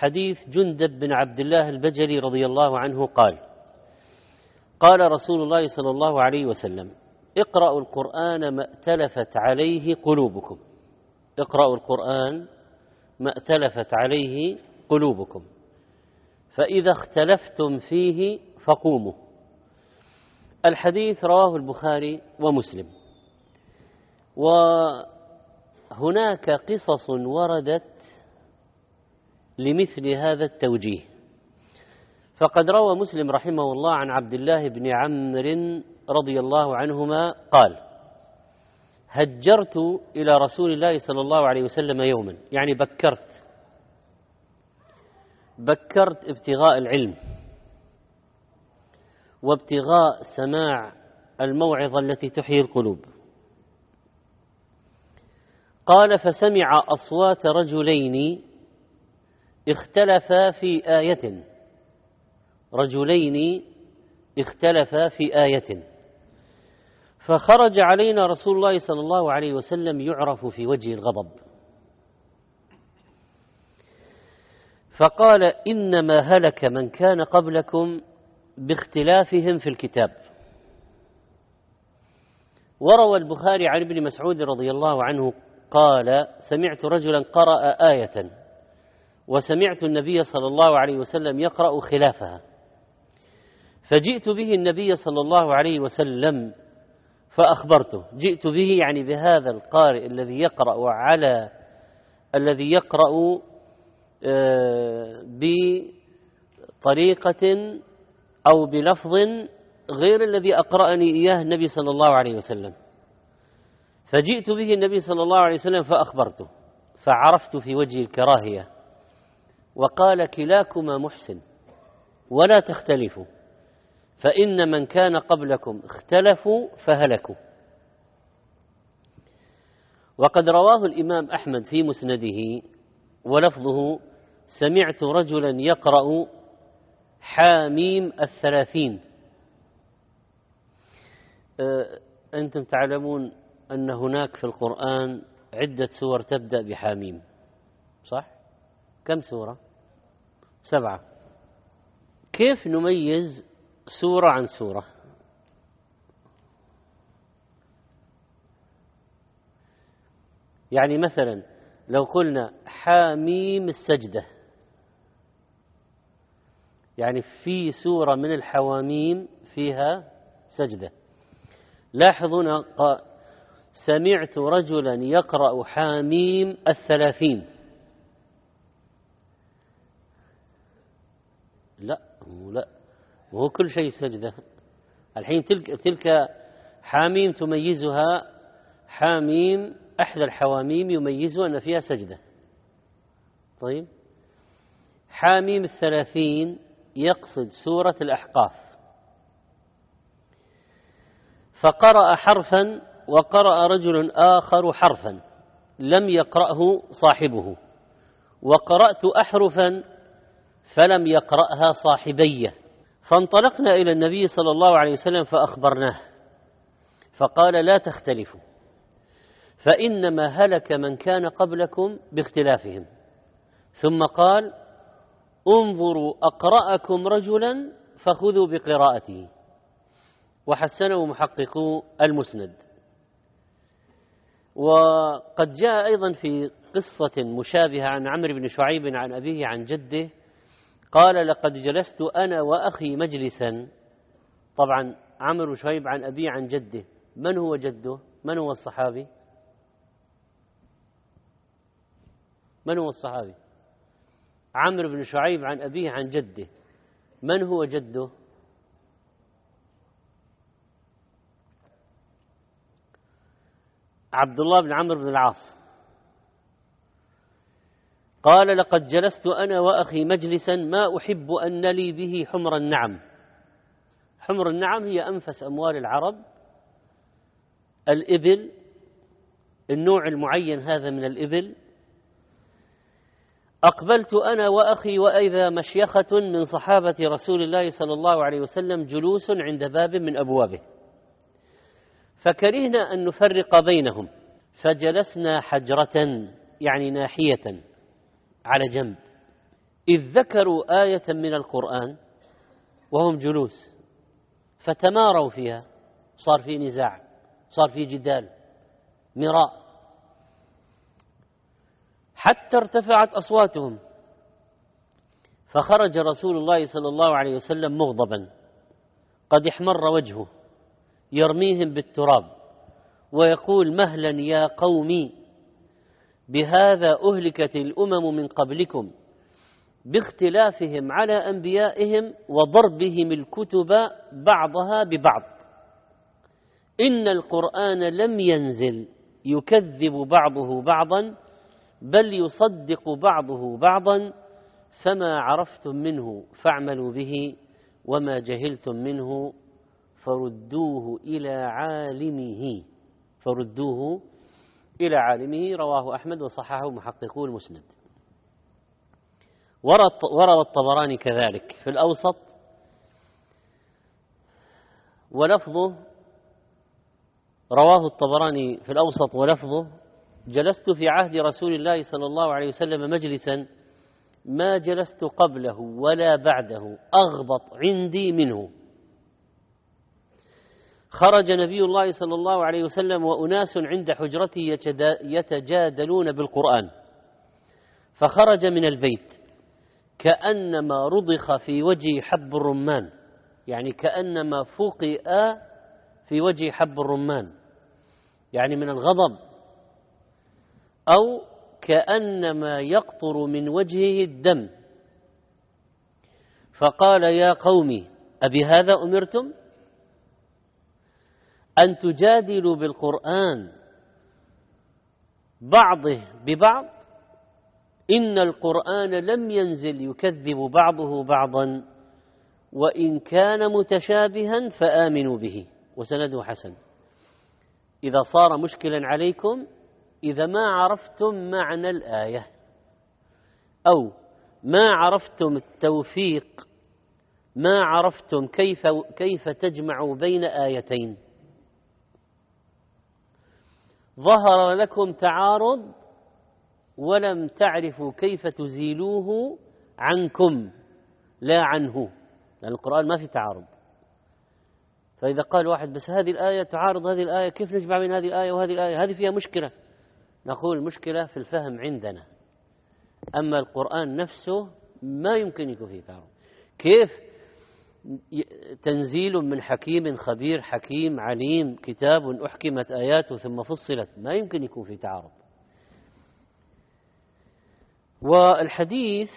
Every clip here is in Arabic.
حديث جندب بن عبد الله البجلي رضي الله عنه قال: قال رسول الله صلى الله عليه وسلم: اقرأوا القرآن ما ائتلفت عليه قلوبكم. اقرأوا القرآن ما ائتلفت عليه قلوبكم، فإذا اختلفتم فيه فقوموا. الحديث رواه البخاري ومسلم. وهناك قصص وردت لمثل هذا التوجيه، فقد روى مسلم رحمه الله عن عبد الله بن عمرو رضي الله عنهما قال: هجرت إلى رسول الله صلى الله عليه وسلم يوما، يعني بكرت ابتغاء العلم وابتغاء سماع الموعظة التي تحيي القلوب. قال: فسمع أصوات رجلين اختلفا في آية، رجلين اختلفا في آية، فخرج علينا رسول الله صلى الله عليه وسلم يعرف في وجه الغضب، فقال: إنما هلك من كان قبلكم باختلافهم في الكتاب. وروى البخاري عن ابن مسعود رضي الله عنه قال: سمعت رجلا قرأ آية وسمعت النبي صلى الله عليه وسلم يقرأ خلافها، فجئت به النبي صلى الله عليه وسلم فأخبرته. جئت به يعني بهذا القارئ الذي يقرأ على الذي يقرأ بطريقة أو بلفظ غير الذي أقرأني إياه النبي صلى الله عليه وسلم. فجئت به النبي صلى الله عليه وسلم فأخبرته، فعرفت في وجه الكراهية، وقال: كلاكما محسن ولا تختلفوا، فإن من كان قبلكم اختلفوا فهلكوا. وقد رواه الإمام أحمد في مسنده ولفظه: سمعت رجلا يقرأ حاميم 30. أنتم تعلمون أن هناك في القرآن عدة سور تبدأ بحاميم، صح؟ كم سورة؟ 7. كيف نميز سورة عن سورة؟ يعني مثلا لو قلنا حاميم السجدة، يعني في سورة من الحواميم فيها سجدة. لاحظون سمعت رجلا يقرأ حاميم 30. لا وهو كل شيء سجدة. الحين تلك حاميم تميزها حاميم، أحد الحواميم يميزها أن فيها سجدة. طيب، حاميم 30 يقصد سورة الأحقاف. فقرأ حرفا وقرأ رجل آخر حرفا لم يقرأه صاحبه، وقرأت أحرفا فلم يقرأها صاحبيه، فانطلقنا إلى النبي صلى الله عليه وسلم فأخبرناه، فقال: لا تختلفوا، فإنما هلك من كان قبلكم باختلافهم. ثم قال: انظروا أقرأكم رجلا فخذوا بقراءته. وحسنه محققو المسند. وقد جاء أيضا في قصة مشابهة عن عمرو بن شعيب عن أبيه عن جده قال: لقد جلست أنا وأخي مجلسا. طبعا عمرو بن شعيب عن أبيه عن جده، من هو جده؟ من هو الصحابي؟ من هو الصحابي؟ عمرو بن شعيب عن أبيه عن جده، من هو جده؟ عبد الله بن عمرو بن العاص. قال: لقد جلست أنا وأخي مجلسا ما أحب أن لي به حمر النعم. حمر النعم هي أنفس أموال العرب، الإبل، النوع المعين هذا من الإبل. أقبلت أنا وأخي وإذا مشيخة من صحابة رسول الله صلى الله عليه وسلم جلوس عند باب من أبوابه، فكرهنا أن نفرق بينهم، فجلسنا حجرة يعني ناحية على جنب، إذ ذكروا آية من القرآن وهم جلوس فتماروا فيها، صار في نزاع، صار في جدال، مراء، حتى ارتفعت أصواتهم، فخرج رسول الله صلى الله عليه وسلم مغضبا قد احمر وجهه يرميهم بالتراب ويقول: مهلا يا قومي، بهذا أهلكت الأمم من قبلكم باختلافهم على أنبيائهم وضربهم الكتب بعضها ببعض، إن القرآن لم ينزل يكذب بعضه بعضا بل يصدق بعضه بعضا، فما عرفتم منه فاعملوا به وما جهلتم منه فردوه إلى عالمه. فردوه إلى عالمه. رواه أحمد وصححه محققو المسند. وروى الطبراني كذلك في الأوسط ولفظه، رواه الطبراني في الأوسط ولفظه: جلست في عهد رسول الله صلى الله عليه وسلم مجلسا ما جلست قبله ولا بعده أغبط عندي منه. خرج نبي الله صلى الله عليه وسلم وأناس عند حجرته يتجادلون بالقرآن، فخرج من البيت كأنما رضخ في وجه حب الرمان، يعني كأنما فقئ في وجه حب الرمان، يعني من الغضب، أو كأنما يقطر من وجهه الدم، فقال: يا قوم، أبهذا أمرتم أن تجادلوا بالقرآن بعضه ببعض؟ إن القرآن لم ينزل يكذب بعضه بعضا، وإن كان متشابها فآمنوا به. وسنده حسن. إذا صار مشكلا عليكم، إذا ما عرفتم معنى الآية أو ما عرفتم التوفيق، ما عرفتم كيف تجمعوا بين آيتين، ظهر لكم تعارض ولم تعرفوا كيف تزيلوه عنكم لا عنه، لأن القرآن ما في تعارض. فإذا قال واحد: بس هذه الآية تعارض هذه الآية، كيف نجمع بين هذه الآية وهذه الآية؟ هذه فيها مشكلة. نقول: المشكلة في الفهم عندنا، أما القرآن نفسه ما يمكن يكون فيه تعارض. كيف تنزيل من حكيم خبير حكيم عليم، كتاب أحكمت آياته ثم فصلت، ما يمكن يكون فيه تعارض. والحديث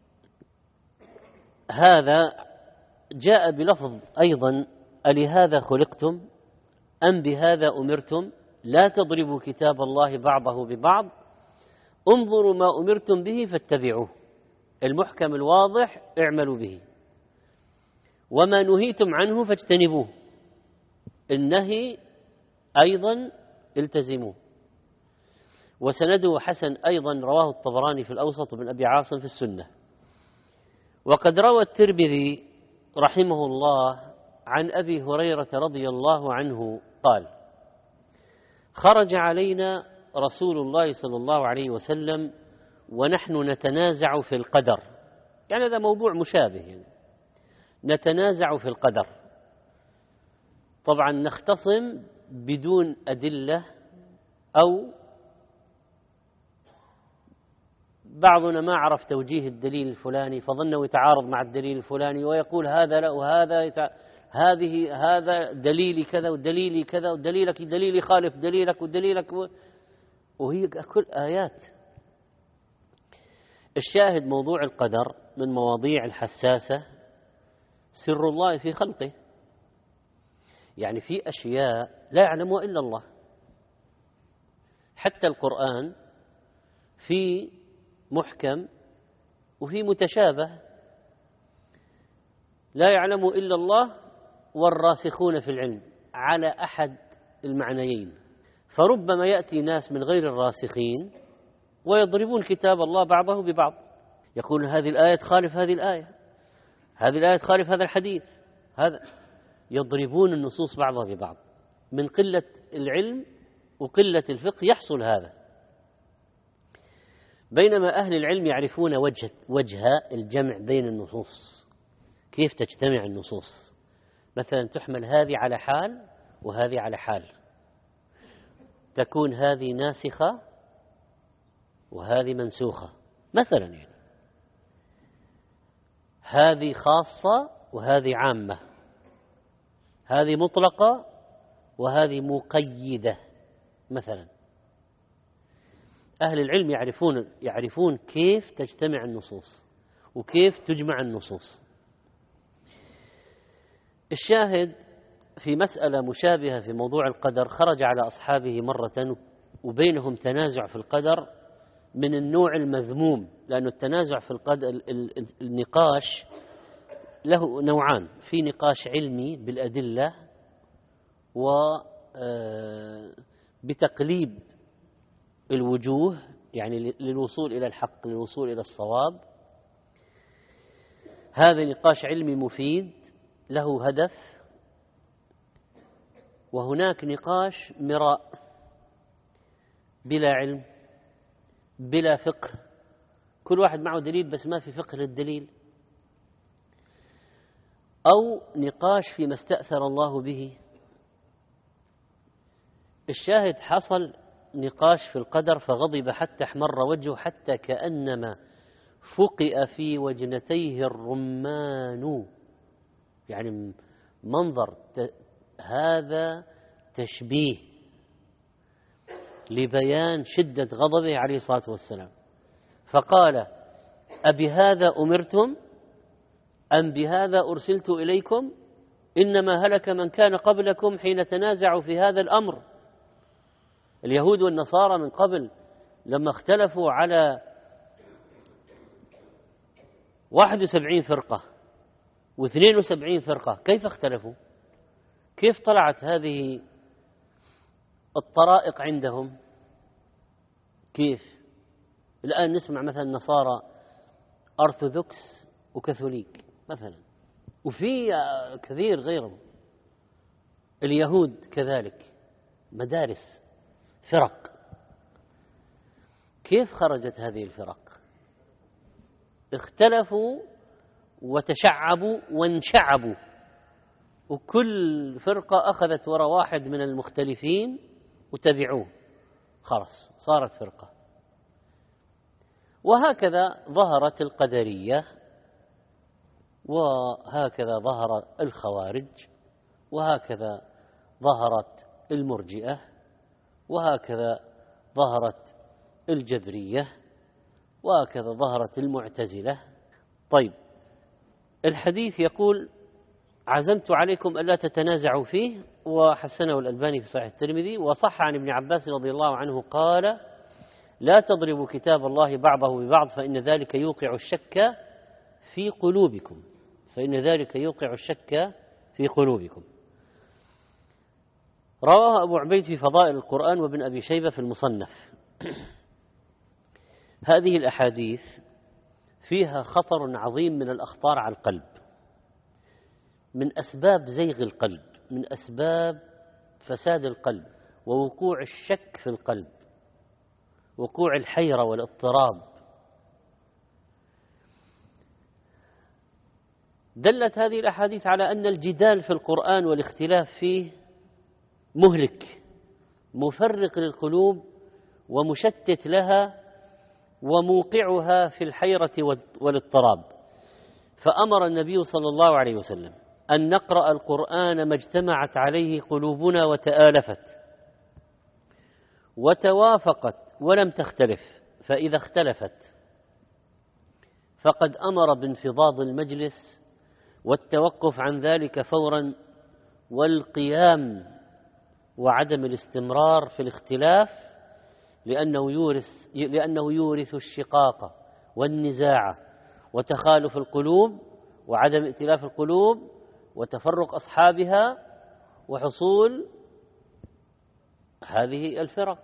هذا جاء بلفظ أيضا: ألهذا خلقتم أم بهذا أمرتم؟ لا تضربوا كتاب الله بعضه ببعض، انظروا ما أمرتم به فاتبعوه، المحكم الواضح اعملوا به، وما نهيتم عنه فاجتنبوه، النهي أيضا التزموه. وسنده حسن أيضا، رواه الطبراني في الأوسط وابن أبي عاصم في السنة. وقد روى الترمذي رحمه الله عن أبي هريرة رضي الله عنه قال: خرج علينا رسول الله صلى الله عليه وسلم ونحن نتنازع في القدر، يعني هذا موضوع مشابه، يعني نتنازع في القدر، طبعا نختصم بدون أدلة، أو بعضنا ما عرف توجيه الدليل الفلاني فظنه يتعارض مع الدليل الفلاني، ويقول هذا لا وهذا هذا دليلي كذا ودليلي كذا ودليلك دليلي خالف دليلك ودليلك وهي كل آيات. الشاهد موضوع القدر من مواضيع الحساسة، سر الله في خلقه، يعني في أشياء لا يعلمها إلا الله. حتى القرآن في محكم وفي متشابه لا يعلم إلا الله والراسخون في العلم على أحد المعنيين. فربما يأتي ناس من غير الراسخين ويضربون كتاب الله بعضه ببعض، يقول هذه الآية تخالف هذه الآية، هذه الآية تخالف هذا الحديث، هذا يضربون النصوص بعضها ببعض. من قلة العلم وقلة الفقه يحصل هذا. بينما أهل العلم يعرفون وجه الجمع بين النصوص، كيف تجتمع النصوص. مثلا تحمل هذه على حال وهذه على حال، تكون هذه ناسخة وهذه منسوخة مثلا، يعني هذه خاصة وهذه عامة، هذه مطلقة وهذه مقيدة مثلا. أهل العلم يعرفون كيف تجتمع النصوص وكيف تجمع النصوص. الشاهد في مسألة مشابهة في موضوع القدر، خرج على أصحابه مرة وبينهم تنازع في القدر من النوع المذموم، لأن التنازع في القدر النقاش له نوعان: في نقاش علمي بالأدلة وبتقليب الوجوه، يعني للوصول إلى الحق، للوصول إلى الصواب. هذا نقاش علمي مفيد له هدف. وهناك نقاش مراء بلا علم بلا فقه، كل واحد معه دليل بس ما في فقه للدليل، أو نقاش فيما استأثر الله به. الشاهد حصل نقاش في القدر فغضب حتى احمر وجهه، حتى كأنما فقئ في وجنتيه الرمان، يعني منظر هذا تشبيه لبيان شدة غضبه عليه الصلاة والسلام. فقال: أبهذا أمرتم أم بهذا أرسلت إليكم؟ إنما هلك من كان قبلكم حين تنازعوا في هذا الأمر. اليهود والنصارى من قبل لما اختلفوا على 71 فرقة و72 فرقة، كيف اختلفوا؟ كيف طلعت هذه الطرائق عندهم؟ كيف الآن نسمع مثلا النصارى أرثوذكس وكاثوليك مثلا، وفي كثير غيرهم. اليهود كذلك، مدارس، فرق. كيف خرجت هذه الفرق؟ اختلفوا وتشعبوا وانشعبوا، وكل فرقة أخذت وراء واحد من المختلفين وتبعوه، خلاص صارت فرقة. وهكذا ظهرت القدرية، وهكذا ظهر الخوارج، وهكذا ظهرت المرجئة، وهكذا ظهرت الجبرية، وهكذا ظهرت المعتزلة. طيب، الحديث يقول: عزمت عليكم ألا تتنازعوا فيه، وحسنه الألباني في صحيح الترمذي. وصح عن ابن عباس رضي الله عنه قال: لا تضربوا كتاب الله بعضه ببعض فإن ذلك يوقع الشك في قلوبكم، فإن ذلك يوقع الشك في قلوبكم. رواه أبو عبيد في فضائل القرآن وابن أبي شيبة في المصنف. هذه الأحاديث فيها خطر عظيم من الأخطار على القلب، من أسباب زيغ القلب، من أسباب فساد القلب ووقوع الشك في القلب، وقوع الحيرة والاضطراب. دلت هذه الأحاديث على أن الجدال في القرآن والاختلاف فيه مهلك، مفرق للقلوب ومشتت لها وموقعها في الحيرة والاضطراب. فأمر النبي صلى الله عليه وسلم أن نقرأ القرآن ما اجتمعت عليه قلوبنا وتآلفت وتوافقت ولم تختلف، فإذا اختلفت فقد أمر بانفضاض المجلس والتوقف عن ذلك فورا، والقيام وعدم الاستمرار في الاختلاف، لأنه يورث الشقاق والنزاع وتخالف القلوب وعدم ائتلاف القلوب وتفرق أصحابها وحصول هذه الفرق.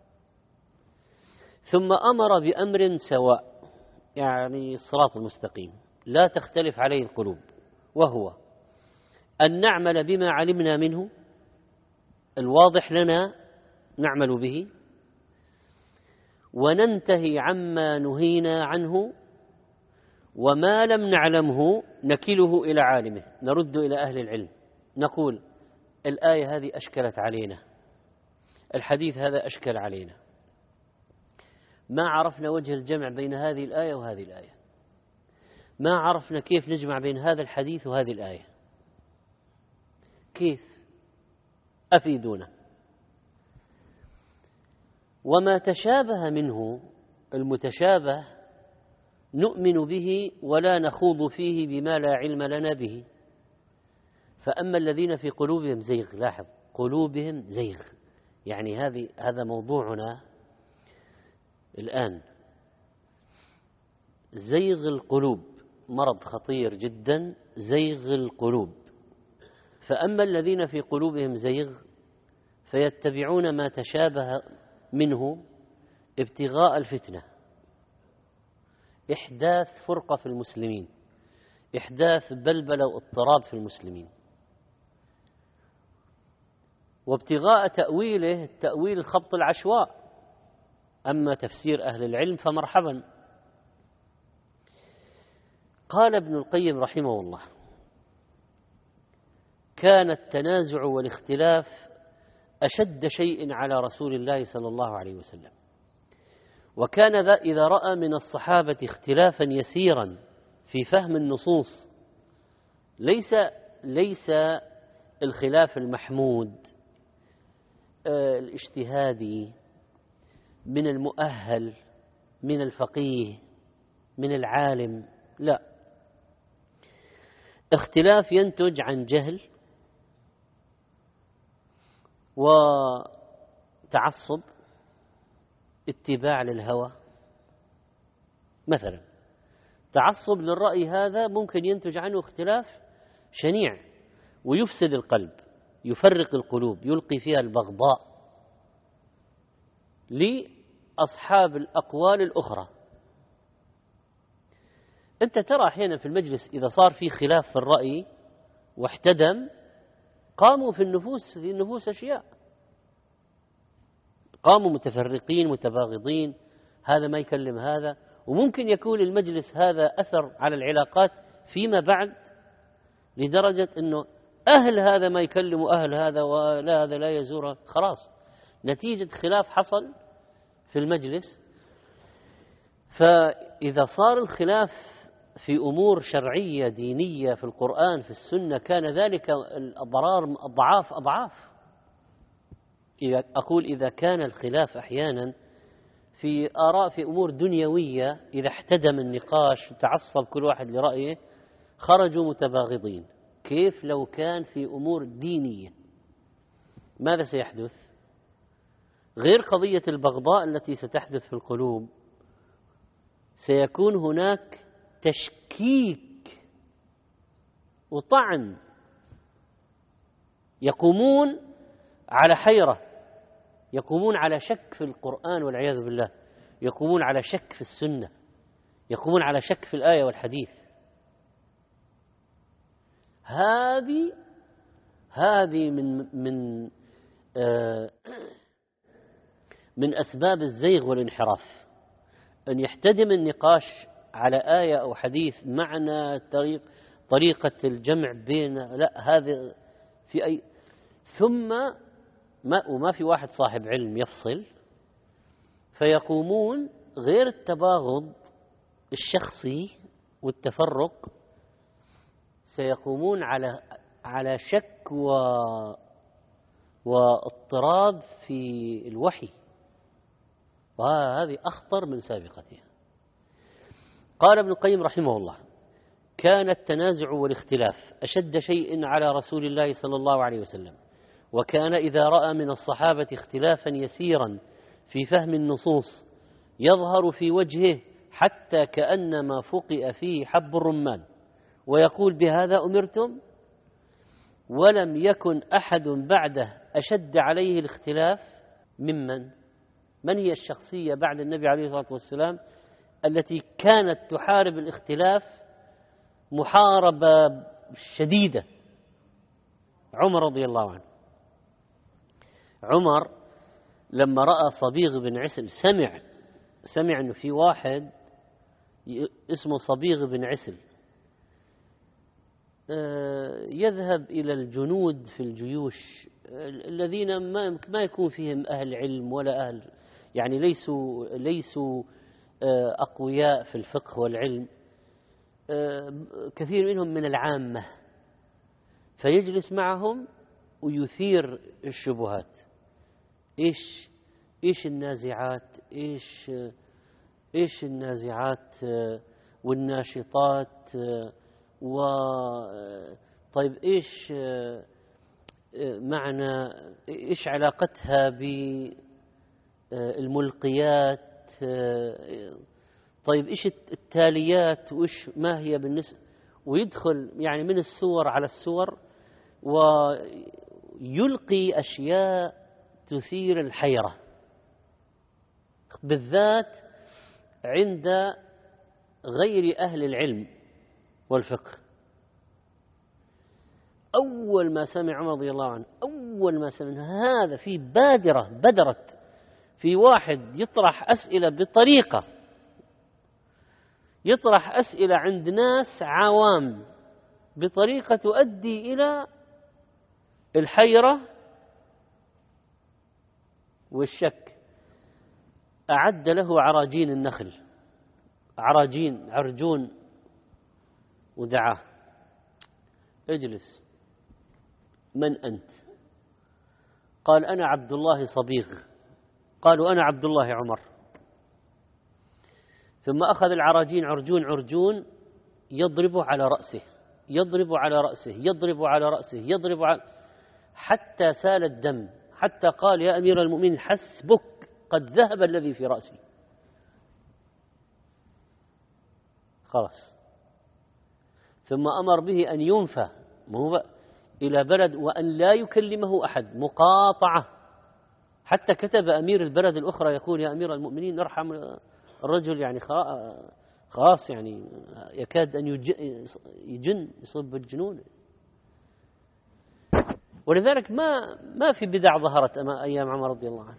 ثم أمر بأمر سواء، يعني الصراط المستقيم لا تختلف عليه القلوب، وهو أن نعمل بما علمنا منه، الواضح لنا نعمل به، وننتهي عما نهينا عنه، وما لم نعلمه نكله إلى عالمه، نرد إلى أهل العلم، نقول الآية هذه أشكلت علينا، الحديث هذا أشكل علينا، ما عرفنا وجه الجمع بين هذه الآية وهذه الآية، ما عرفنا كيف نجمع بين هذا الحديث وهذه الآية، كيف؟ أفيدونا. وما تشابه منه، المتشابه، نؤمن به ولا نخوض فيه بما لا علم لنا به. فأما الذين في قلوبهم زيغ، لاحظ قلوبهم زيغ، يعني هذا موضوعنا الآن. زيغ القلوب مرض خطير جدا، زيغ القلوب. فأما الذين في قلوبهم زيغ فيتبعون ما تشابه منه ابتغاء الفتنة، إحداث فرقة في المسلمين، إحداث بلبلة واضطراب في المسلمين، وابتغاء تأويله التأويل خبط العشواء. أما تفسير أهل العلم فمرحبا. قال ابن القيم رحمه الله: كان التنازع والاختلاف أشد شيء على رسول الله صلى الله عليه وسلم، وكان إذا رأى من الصحابة اختلافا يسيرا في فهم النصوص، ليس الخلاف المحمود الاجتهادي من المؤهل من الفقيه من العالم، لا، اختلاف ينتج عن جهل وتعصب، اتباع للهوى. مثلا تعصب للرأي هذا ممكن ينتج عنه اختلاف شنيع ويفسد القلب، يفرق القلوب، يلقي فيها البغضاء لأصحاب الأقوال الأخرى. أنت ترى أحيانا في المجلس إذا صار في خلاف في الرأي واحتدم، قاموا في النفوس أشياء، قاموا متفرقين متباغضين، هذا ما يكلم هذا، وممكن يكون المجلس هذا أثر على العلاقات فيما بعد، لدرجة أنه أهل هذا ما يكلموا أهل هذا، ولا هذا لا يزور، خلاص نتيجة خلاف حصل في المجلس. فإذا صار الخلاف في أمور شرعية دينية في القرآن في السنة، كان ذلك الضرار أضعاف. إذا كان الخلاف أحيانا في آراء في أمور دنيوية، إذا احتدم النقاش وتعصب كل واحد لرأيه خرجوا متباغضين، كيف لو كان في أمور دينية؟ ماذا سيحدث؟ غير قضية البغضاء التي ستحدث في القلوب، سيكون هناك تشكيك وطعن، يقومون على حيرة، يقومون على شك في القرآن والعياذ بالله، يقومون على شك في السنة، يقومون على شك في الآية والحديث. هذه من أسباب الزيغ والانحراف، أن يحتدم النقاش على آية أو حديث، معنى طريقة الجمع بين، لا هذا في أي، ثم وما في واحد صاحب علم يفصل، فيقومون غير التباغض الشخصي والتفرق، سيقومون على شك واضطراب في الوحي، وهذه أخطر من سابقتها. قال ابن القيم رحمه الله: كان التنازع والاختلاف أشد شيء على رسول الله صلى الله عليه وسلم، وكان إذا رأى من الصحابة اختلافا يسيرا في فهم النصوص يظهر في وجهه حتى كأنما فقئ فيه حب الرمان، ويقول: بهذا أمرتم؟ ولم يكن أحد بعده أشد عليه الاختلاف من هي الشخصية بعد النبي عليه الصلاة والسلام التي كانت تحارب الاختلاف محاربة شديدة؟ عمر رضي الله عنه. عمر لما رأى صبيغ بن عسل، سمع سمع أنه في واحد اسمه صبيغ بن عسل يذهب إلى الجنود في الجيوش الذين ما يكون فيهم أهل علم ولا أهل، يعني ليسوا أقوياء في الفقه والعلم، كثير منهم من العامة، فيجلس معهم ويثير الشبهات. إيش النازعات، إيش النازعات والناشطات، طيب إيش معنى، إيش علاقتها بالملقيات، طيب إيش التاليات، وإيش ما هي بالنسبة، ويدخل يعني من السور على السور ويلقي أشياء تثير الحيرة بالذات عند غير أهل العلم والفقه. أول ما سمع عمر رضي الله عنه، أول ما سمع هذا في بدرت في واحد يطرح أسئلة بطريقة، يطرح أسئلة عند ناس عوام بطريقة تؤدي إلى الحيرة والشك، أعد له عراجين النخل، عرجون، ودعاه: اجلس، من أنت؟ قال: أنا عبد الله صبيغ. قالوا: أنا عبد الله عمر. ثم أخذ العراجين عرجون يضرب على رأسه حتى سال الدم، حتى قال: يا أمير المؤمنين حسبك، قد ذهب الذي في رأسي. خلاص. ثم أمر به أن ينفى إلى بلد وأن لا يكلمه أحد، مقاطعة. حتى كتب أمير البلد الأخرى يقول: يا أمير المؤمنين ارحم الرجل، يعني خلاص يعني يكاد أن يصب بالجنون. ولذلك ما في بدع ظهرت أيام عمر رضي الله عنه.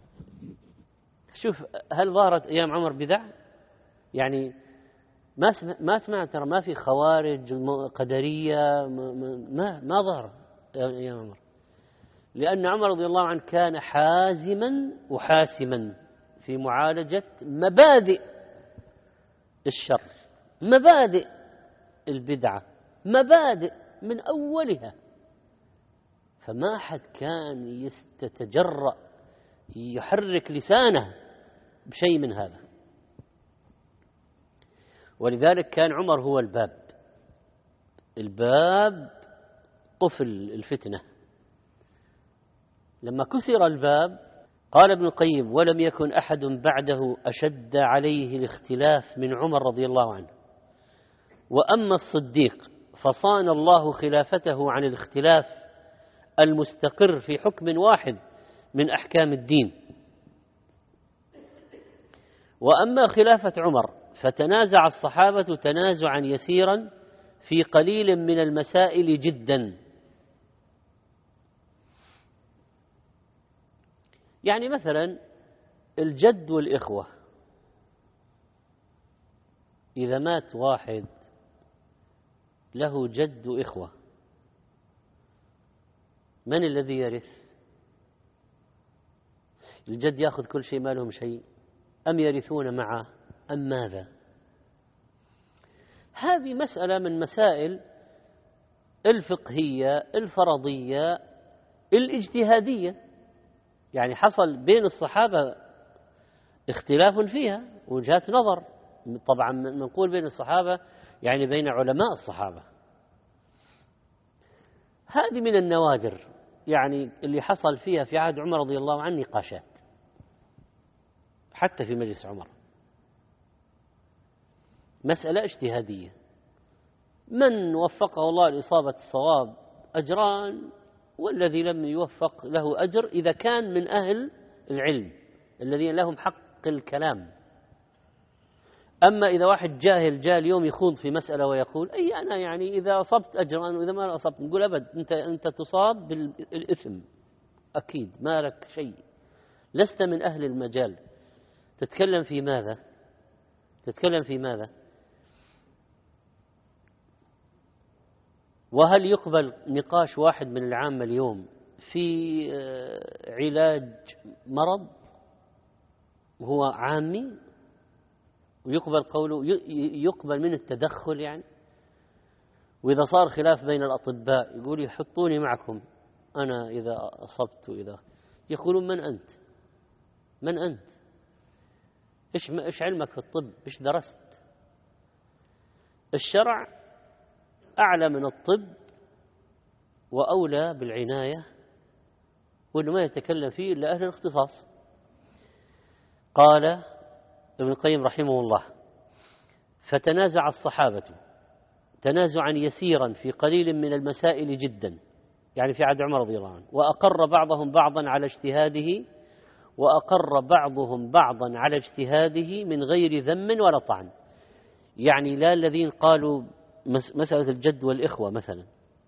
شوف، هل ظهرت أيام عمر بدع؟ يعني ما سمعت، ترى ما في خوارج قدرية، ما ظهر أيام عمر، لأن عمر رضي الله عنه كان حازما وحاسما في معالجة مبادئ الشر، مبادئ البدعة، مبادئ من أولها. فما أحد كان يتجرأ يحرك لسانه بشيء من هذا. ولذلك كان عمر هو الباب قفل الفتنة. لما كسر الباب قال ابن القيم: ولم يكن أحد بعده أشد عليه الاختلاف من عمر رضي الله عنه. وأما الصديق فصان الله خلافته عن الاختلاف المستقر في حكم واحد من أحكام الدين. وأما خلافة عمر فتنازع الصحابة تنازعا يسيرا في قليل من المسائل جدا. يعني مثلا الجد والإخوة، إذا مات واحد له جد وإخوة، من الذي يرث؟ الجد يأخذ كل شيء، ما لهم شيء، أم يرثون معه، أم ماذا؟ هذه مسألة من مسائل الفقهية الفرضية الاجتهادية، يعني حصل بين الصحابة اختلاف فيها، وجهات نظر. طبعا نقول بين الصحابة يعني بين علماء الصحابة. هذه من النوادر يعني اللي حصل فيها في عهد عمر رضي الله عنه نقاشات، حتى في مجلس عمر، مسألة اجتهادية. من وفقه الله لإصابة الصواب أجران، والذي لم يوفق له أجر إذا كان من أهل العلم الذين لهم حق الكلام. أما إذا واحد جاهل جاء اليوم يخوض في مسألة ويقول: أي أنا يعني إذا أصبت أجران وإذا ما أصبت، نقول: أبد، أنت تصاب بالإثم، أكيد ما لك شيء، لست من أهل المجال. تتكلم في ماذا؟ تتكلم في ماذا؟ وهل يقبل نقاش واحد من العامة اليوم في علاج مرض هو عامي ويقبل قوله، يقبل من التدخل يعني؟ وإذا صار خلاف بين الأطباء يقول يحطوني معكم أنا إذا أصبت، وإذا يقولون من أنت؟ من أنت؟ إيش علمك في الطب؟ إيش درست؟ الشرع أعلى من الطب وأولى بالعناية، وإنه ما يتكلم فيه إلا أهل الاختصاص. قال ابن القيم رحمه الله: فتنازع الصحابة تنازعا يسيرا في قليل من المسائل جدا، يعني في عهد عمر رضي الله عنه، وأقر بعضهم بعضا على اجتهاده، وأقر بعضهم بعضا على اجتهاده من غير ذم ولا طعن. يعني لا الذين قالوا مسألة الجد والإخوة مثلا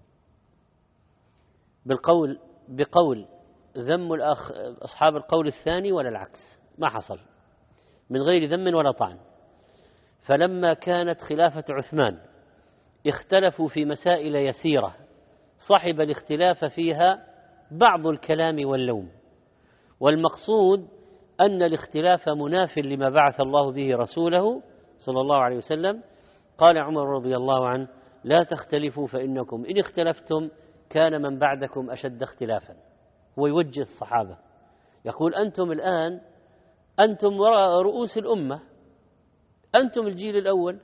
بقول ذم أصحاب القول الثاني ولا العكس، ما حصل من غير ذم ولا طعن. فلما كانت خلافة عثمان اختلفوا في مسائل يسيرة صحب الاختلاف فيها بعض الكلام واللوم، والمقصود أن الاختلاف مناف لما بعث الله به رسوله صلى الله عليه وسلم. قال عمر رضي الله عنه: لا تختلفوا فإنكم إن اختلفتم كان من بعدكم أشد اختلافا. هو يوجه الصحابة يقول: أنتم الآن أنتم رؤوس الأمة، أنتم الجيل الأول،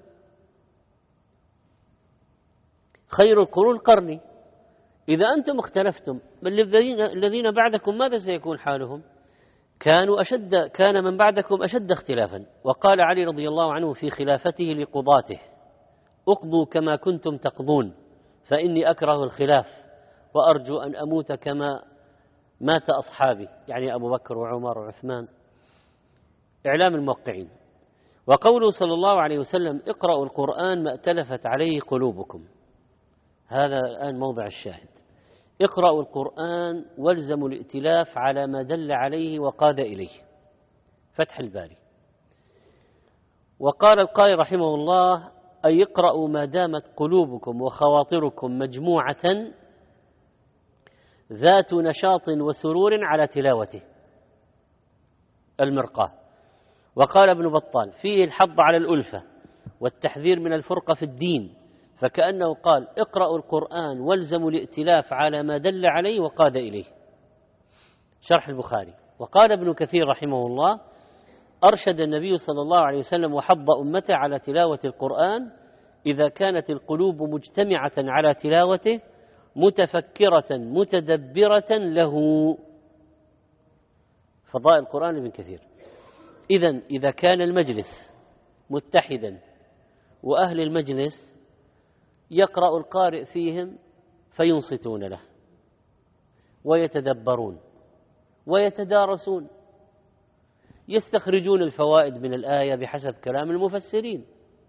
خير القرون قرني، إذا أنتم اختلفتم الذين بعدكم ماذا سيكون حالهم؟ كان من بعدكم أشد اختلافا. وقال علي رضي الله عنه في خلافته لقضاته: اقضوا كما كنتم تقضون فإني أكره الخلاف وأرجو أن أموت كما مات أصحابي، يعني أبو بكر وعمر وعثمان. إعلام الموقعين. وقوله صلى الله عليه وسلم: اقرأوا القرآن ما ائتلفت عليه قلوبكم، هذا الآن موضع الشاهد. اقرأوا القرآن والزموا الائتلاف على ما دل عليه وقاد إليه. فتح الباري. وقال القائل رحمه الله: أي اقرأوا ما دامت قلوبكم وخواطركم مجموعة ذات نشاط وسرور على تلاوته. المرقاة. وقال ابن بطال: فيه الحض على الألفة والتحذير من الفرقة في الدين، فكأنه قال: اقرأوا القرآن والزموا الائتلاف على ما دل عليه وقاد إليه. شرح البخاري. وقال ابن كثير رحمه الله: أرشد النبي صلى الله عليه وسلم وحض أمته على تلاوة القرآن إذا كانت القلوب مجتمعة على تلاوته متفكرة متدبرة له. فضائل القرآن ابن كثير. إذا كان المجلس متحدا وأهل المجلس يقرأ القارئ فيهم فينصتون له ويتدبرون ويتدارسون، يستخرجون الفوائد من الآية بحسب كلام المفسرين،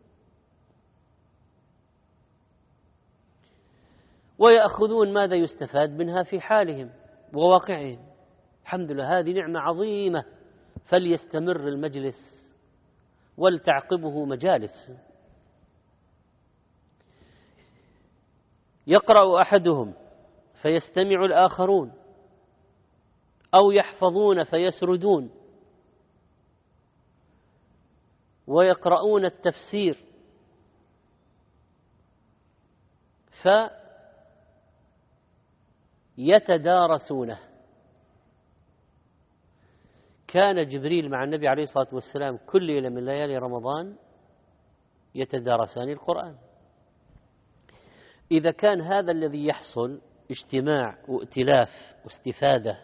ويأخذون ماذا يستفاد منها في حالهم وواقعهم. الحمد لله، هذه نعمة عظيمة، فليستمر المجلس ولتعقبه مجالس. يقرأ أحدهم فيستمع الآخرون، أو يحفظون فيسردون، ويقرؤون التفسير فيتدارسونه. كان جبريل مع النبي عليه الصلاة والسلام كل ليلة من ليالي رمضان يتدارسان القرآن. إذا كان هذا الذي يحصل اجتماع وائتلاف واستفادة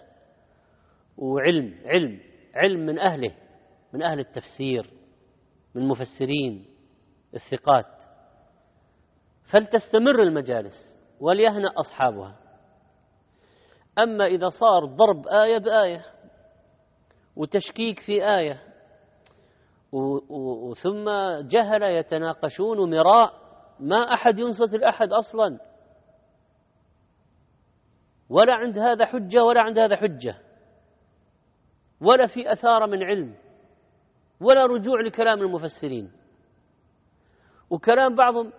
وعلم من أهله، من أهل التفسير، من مفسرين الثقات، فلتستمر المجالس وليهنأ أصحابها. أما إذا صار ضرب آية بآية وتشكيك في آية ثم جهل يتناقشون مراء، ما أحد ينصت الأحد أصلا، ولا عند هذا حجة ولا عند هذا حجة، ولا في أثار من علم، ولا رجوع لكلام المفسرين، وكلام بعضهم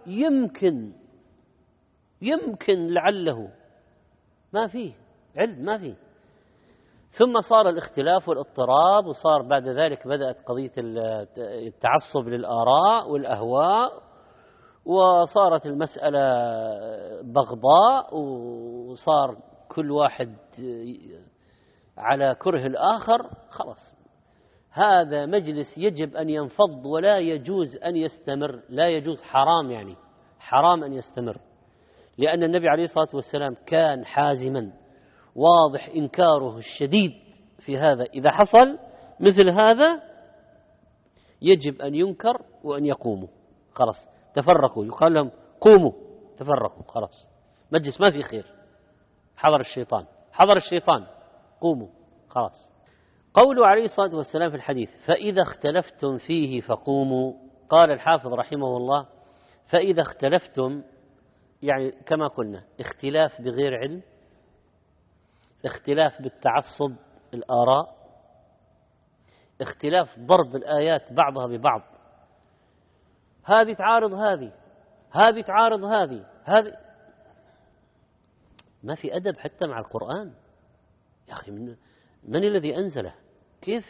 يمكن لعله، ما فيه علم، ما فيه. ثم صار الاختلاف والاضطراب، وصار بعد ذلك بدأت قضية التعصب للآراء والأهواء، وصارت المسألة بغضاء، وصار كل واحد على كره الآخر. خلاص، هذا مجلس يجب أن ينفض ولا يجوز أن يستمر، لا يجوز، حرام، يعني حرام أن يستمر، لأن النبي عليه الصلاة والسلام كان حازما واضح إنكاره الشديد في هذا. إذا حصل مثل هذا يجب أن ينكر وأن يقوموا. خلاص تفرقوا، يقال لهم قوموا، تفرقوا، خلاص مجلس ما في خير، حضر الشيطان، قوموا، خلاص. قوله عليه الصلاة والسلام في الحديث: فإذا اختلفتم فيه فقوموا. قال الحافظ رحمه الله: فإذا اختلفتم، يعني كما قلنا اختلاف بغير علم، اختلاف بالتعصب الآراء، اختلاف ضرب الآيات بعضها ببعض، هذه تعارض هذه تعارض هذه، ما في أدب حتى مع القرآن يا أخي. من الذي أنزله؟ كيف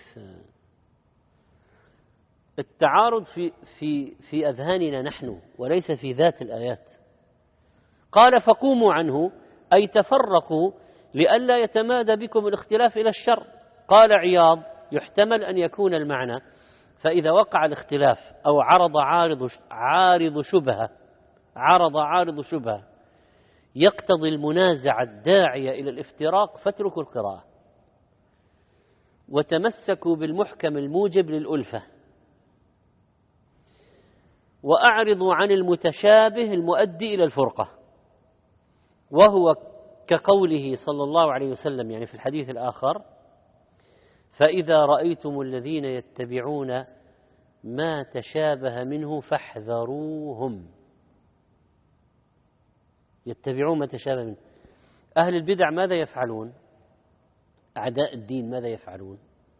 التعارض في أذهاننا نحن وليس في ذات الآيات. قال: فقوموا عنه، أي تفرقوا لئلا يتمادى بكم الاختلاف إلى الشر. قال عياض: يحتمل أن يكون المعنى: فإذا وقع الاختلاف أو عرض عارض شبهة يقتضي المنازعة الداعية إلى الافتراق، فاتركوا القراءة وتمسكوا بالمحكم الموجب للألفة، وأعرضوا عن المتشابه المؤدي إلى الفرقة، وهو كقوله صلى الله عليه وسلم يعني في الحديث الآخر: فإذا رأيتم الذين يتبعون ما تشابه منه فاحذروهم. يتبعون ما تشابه منه. أهل البدع ماذا يفعلون؟ أعداء الدين ماذا يفعلون؟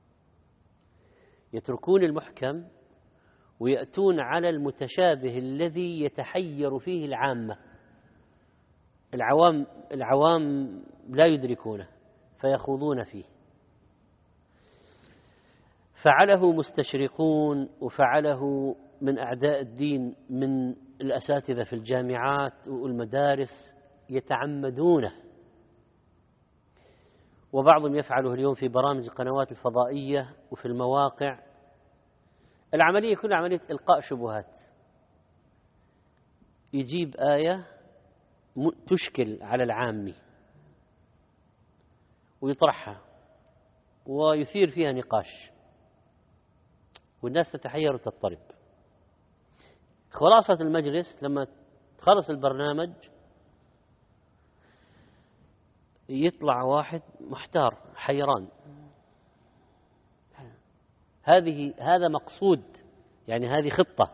يتركون المحكم ويأتون على المتشابه الذي يتحير فيه العامة. العوام لا يدركونه فيخوضون فيه. فعله مستشرقون، وفعله من أعداء الدين من الأساتذة في الجامعات والمدارس يتعمدونه، وبعضهم يفعله اليوم في برامج القنوات الفضائية وفي المواقع. العملية كلها عملية إلقاء شبهات. يجيب آية تشكل على العامي ويطرحها ويثير فيها نقاش، والناس تتحير وتضطرب. خلاصة المجلس لما تخلص البرنامج يطلع واحد محتار حيران. هذا مقصود، يعني هذه خطة.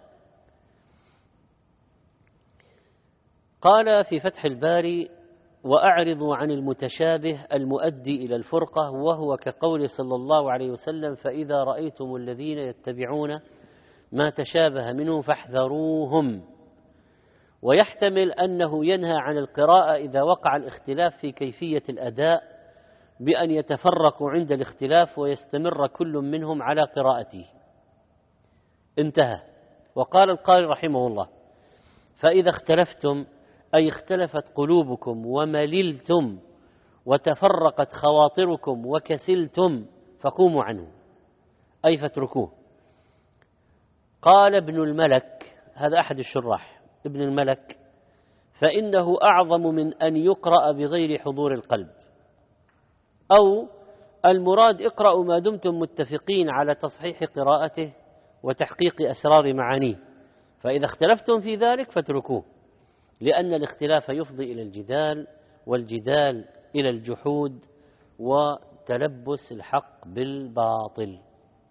قال في فتح الباري: وأعرضوا عن المتشابه المؤدي إلى الفرقة، وهو كقول صلى الله عليه وسلم: فإذا رأيتم الذين يتبعون ما تشابه منه فاحذروهم. ويحتمل أنه ينهى عن القراءة إذا وقع الاختلاف في كيفية الأداء، بأن يتفرقوا عند الاختلاف ويستمر كل منهم على قراءته. انتهى. وقال القارئ رحمه الله: فإذا اختلفتم، أي اختلفت قلوبكم ومللتم وتفرقت خواطركم وكسلتم، فقوموا عنه، أي فاتركوه. قال ابن الملك، هذا أحد الشراح، ابن الملك: فإنه أعظم من أن يقرأ بغير حضور القلب، أو المراد اقرأوا ما دمتم متفقين على تصحيح قراءته وتحقيق أسرار معانيه، فإذا اختلفتم في ذلك فاتركوه، لأن الاختلاف يفضي إلى الجدال، والجدال إلى الجحود وتلبس الحق بالباطل.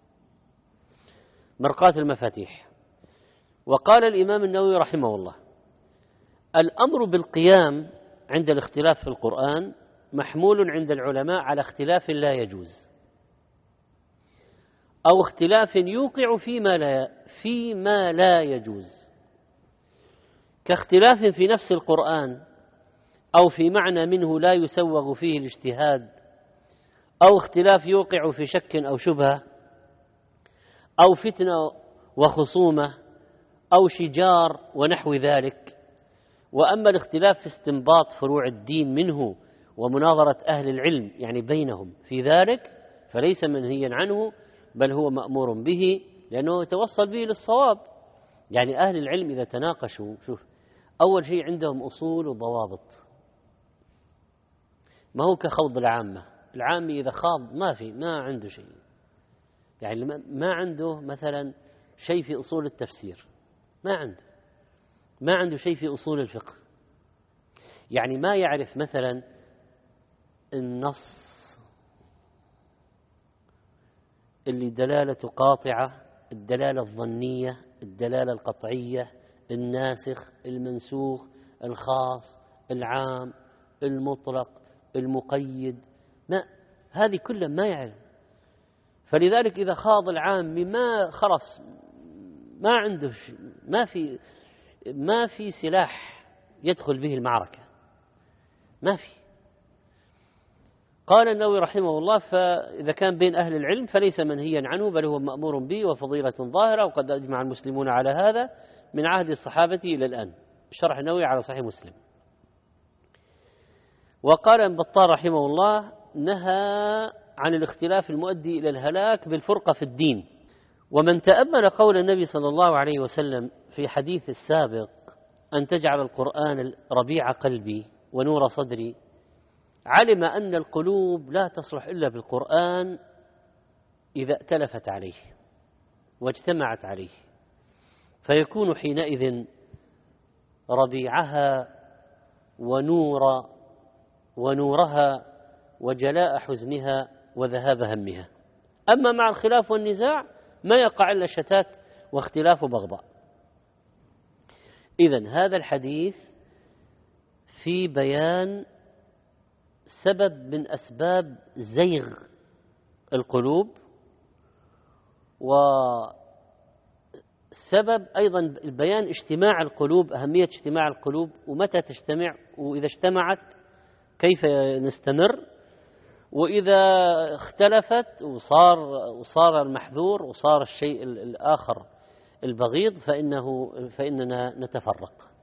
مرقاة المفاتيح. وقال الإمام النووي رحمه الله: الأمر بالقيام عند الاختلاف في القرآن محمول عند العلماء على اختلاف لا يجوز، أو اختلاف يوقع فيما لا يجوز، كاختلاف في نفس القرآن، أو في معنى منه لا يسوغ فيه الاجتهاد، أو اختلاف يوقع في شك أو شبهة، أو فتنة وخصومة، أو شجار ونحو ذلك. وأما الاختلاف في استنباط فروع الدين منه ومناظرة أهل العلم يعني بينهم في ذلك فليس منهيا عنه، بل هو مأمور به، لأنه يتوصل به للصواب. يعني أهل العلم إذا تناقشوا، شوف، أول شيء عندهم أصول وضوابط، ما هو كخوض العامة. العامي إذا خاض ما عنده شيء، يعني ما عنده مثلا شيء في أصول التفسير، ما عنده شيء في أصول الفقه، يعني ما يعرف مثلا النص اللي دلالة قاطعة، الدلالة الظنية، الدلالة القطعية، الناسخ، المنسوخ، الخاص، العام، المطلق، المقيد، هذه كلها ما يعرف. فلذلك إذا خاض العام ما خلص، ما عنده ما في سلاح يدخل به المعركة، ما في. قال النووي رحمه الله: فإذا كان بين أهل العلم فليس منهيا عنه، بل هو مأمور به وفضيلة ظاهرة، وقد أجمع المسلمون على هذا من عهد الصحابة إلى الآن. شرح النووي على صحيح مسلم. وقال ابن بطال رحمه الله: نهى عن الاختلاف المؤدي إلى الهلاك بالفرقة في الدين. ومن تأمل قول النبي صلى الله عليه وسلم في حديث السابق: أن تجعل القرآن ربيع قلبي ونور صدري، علم أن القلوب لا تصلح إلا بالقرآن إذا ائتلفت عليه واجتمعت عليه، فيكون حينئذ ربيعها ونورها وجلاء حزنها وذهاب همها. أما مع الخلاف والنزاع ما يقع إلا شتات واختلاف وبغضاء. إذن هذا الحديث في بيان سبب من أسباب زيغ القلوب، وسبب أيضا البيان اجتماع القلوب، أهمية اجتماع القلوب، ومتى تجتمع، وإذا اجتمعت كيف نستمر، وإذا اختلفت وصار المحذور وصار الشيء الآخر البغيض فإننا نتفرق.